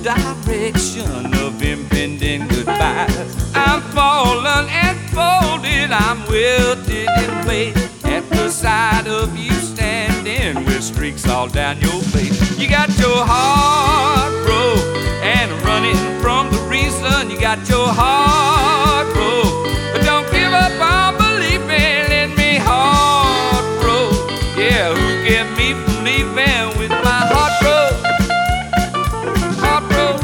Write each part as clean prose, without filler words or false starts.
direction of impending goodbye. I'm fallen and folded, I'm wilted in place at the sight of you standing with streaks all down your face. You got your heart broke and running from the reason. You got your heart broke, but don't give up on believing in me. Heart broke, yeah, who kept me from leaving with my heart broke? Heart broke.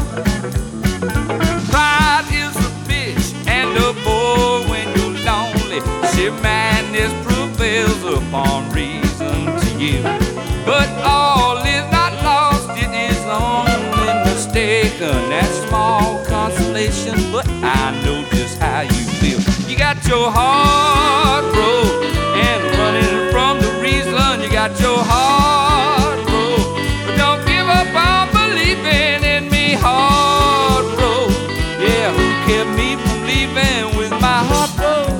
Pride is a bitch and a bore when you're lonely. Sheer madness prevails upon reason to you. But all is not lost, it is only mistaken. That small consolation, but I know just how you feel. You got your heart broke and running from the reason. You got your heart broke, but don't give up on believing in me. Heart broke, yeah, who kept me from leaving with my heart broke?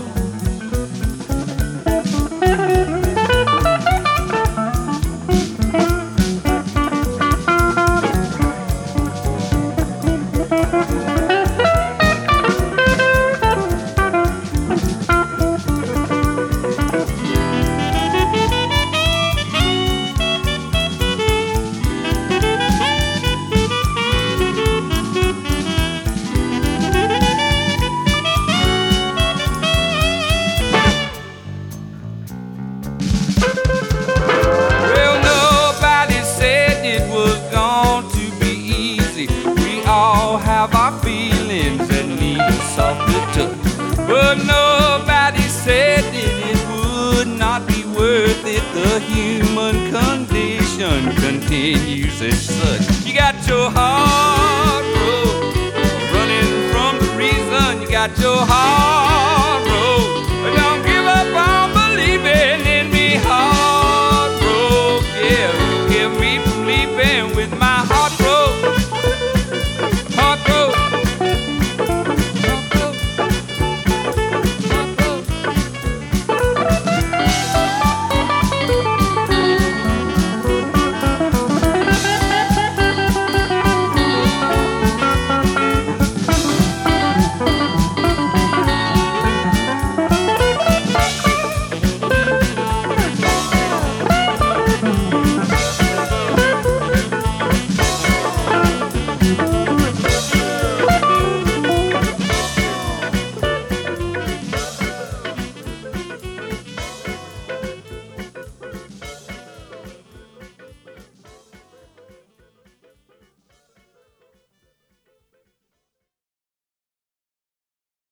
Have our feelings and need a softer touch, but nobody said that it would not be worth it. The human condition continues as such. You got your heart broke, running from the reason. You got your heart